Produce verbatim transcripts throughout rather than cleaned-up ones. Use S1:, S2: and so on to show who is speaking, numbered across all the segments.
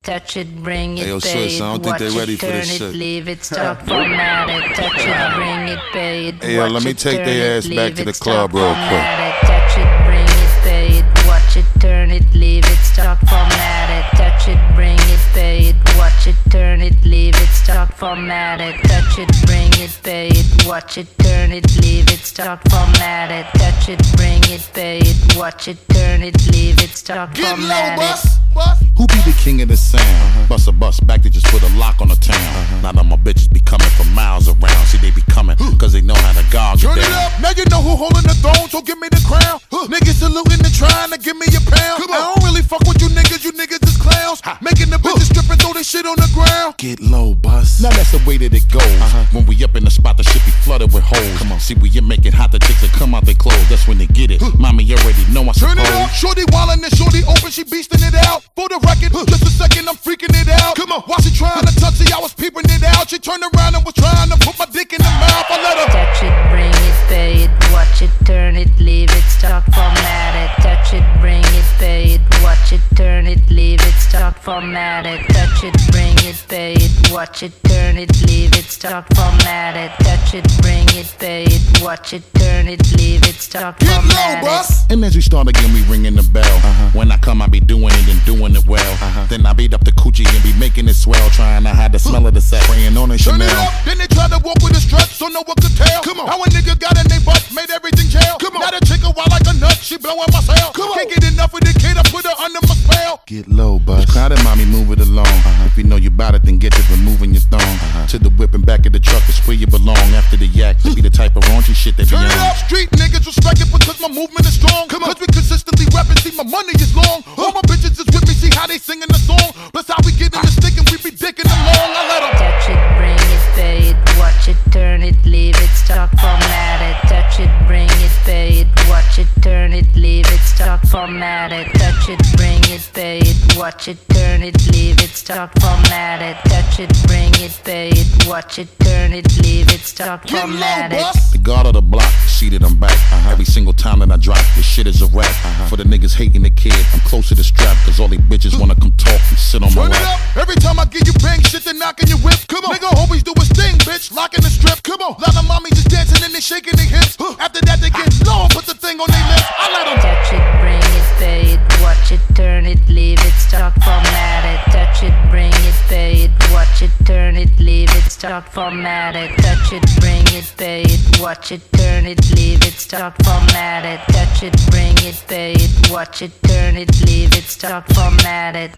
S1: touch it, bring it,
S2: hey, yo,
S1: pay
S2: sis,
S1: it,
S2: I don't
S1: watch
S2: think they ready
S1: it,
S2: for
S1: turn
S2: this
S1: it,
S2: shit.
S1: leave it, stop, format it, touch it, bring it, pay it,
S2: Hey, yo,
S1: watch
S2: let me
S1: it,
S2: take
S1: turn
S2: their
S1: it,
S2: ass back
S1: leave
S2: to
S1: it,
S2: the
S1: stop,
S2: club real quick.
S1: format it, touch it, bring it, pay it, watch it, turn it, leave it, stop, format it, touch it, bring it, pay it, watch it, turn it, leave it, stop, format it, touch it, bring it, pay it, watch it, turn it, leave it, stop, format it, touch it, bring it, pay it, watch it, turn it, leave it, stop, format it.
S2: Who be the king of the sound? Uh-huh. Bust a bus back, they just put a lock on the town. Uh-huh. Now that my bitches be coming from miles around. See, they be coming, cause they know how to gog it down. Turn it up, now you know who holding the throne, so give me the crown. Huh. Niggas saluting and trying to give me a pound. I don't really fuck with you niggas, you niggas is clowns. Ha. Making the bitches strip and throw this shit on the ground. Get low, bus. Now that's the way that it goes. Uh-huh. When we up in the spot, the shit be flooded with hoes. Come on. See, we you making hot, the chicks that come out they clothes. That's when they get it. Huh. Mommy already know I suppose. Turn it up, shorty wildin' and shorty open, she beastin' it out. For the record, huh. Just a second, I'm freaking it out. Come on, while she trying to touch it, I was peeping it out. She turned around and was trying to put my dick in the mouth. I let her
S1: touch it, bring it, pay it, watch it, turn it, leave it, stop, format it. Touch it, bring it, pay it, watch it, turn it, leave it, stop, format it. Touch it, bring it, pay it, watch it, turn it, leave it, stop, format it. Touch it, bring it, pay it, watch it, turn it, leave it, stop, format it.
S2: And as we start again, we ringing the bell. Uh-huh. When I come, I be doing it and doing it well. Uh-huh. Then I beat up the coochie and be making it swell, trying to hide the smell of the sack, praying on a Chanel. Turn it up, then they try to walk with a strut, so no one could tell. Come on. How a nigga got in they butt, made everything jail. Come on. Now the chick a wild like a nut, she blowing my cell. Come on. Can't get enough of the kid, I put her under my spell. Get low, bus. Crowded, mommy, move it along. Uh-huh. If you know you bout it, then get to removing your thong. Uh-huh. To the whip and back of the truck is where you belong. After the yak, to be the type of raunchy shit they be on. Turn it up, street niggas respect it because my movement is strong. Come on. Cause we consistently rapping, see my money is long. All my bitches is with me, see how they singing the song. Plus how we get in the stick and we be dicking along. I let them
S1: touch it, bring it, pay it, watch it, turn it, leave it, stop, format it. Touch it, bring it, pay it, watch it, turn it, leave it, stop, format it. Touch it, bring it, pay it, watch it, turn it, leave it, stop, format it. Touch it, bring it, pay it, watch it, turn it, leave it, stop, format it.
S2: The guard of the block, see that I'm back. Uh-huh. Every single time that I drop, this shit is a rap. Uh-huh. For the niggas hating the kid, I'm close to the strap, cause all they bitches wanna come talk and sit on my lap. Every time I give you bang shit, they knocking your whip. Come on, nigga always do his thing, bitch, locking the strip. Come on, lot of mommies just dancing and they shaking their hips. Huh. After that they get low, put the thing on their lips. I let them
S1: touch it, bring it, pay it, watch it, turn it, leave it, stop, format it. Touch it, bring it, pay it, watch it, turn it, leave it, stop, format it. Touch it, bring it, pay it, watch it, turn it, leave it, stop, format it. Touch it, bring it, pay it, watch it, turn it, leave it, stop, format it.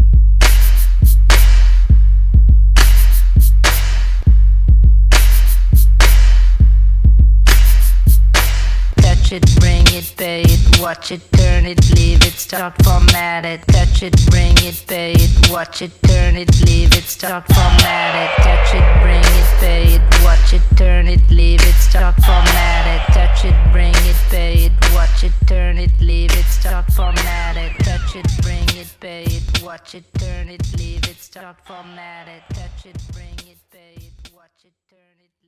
S1: Touch it, bring it, pay it, watch it, turn it, leave it, stop, format it. Touch it, bring it, pay it, watch it, turn it, leave it, stop, format it. Touch it, bring it, pay it, watch it, turn it, leave it, stop, format it. Touch it, bring it, pay it, watch it, turn it, leave it, stop, format it. Touch it, bring it, pay it, watch it, turn it, leave it, stop, format it. Touch it, bring it, pay it, watch it, turn it.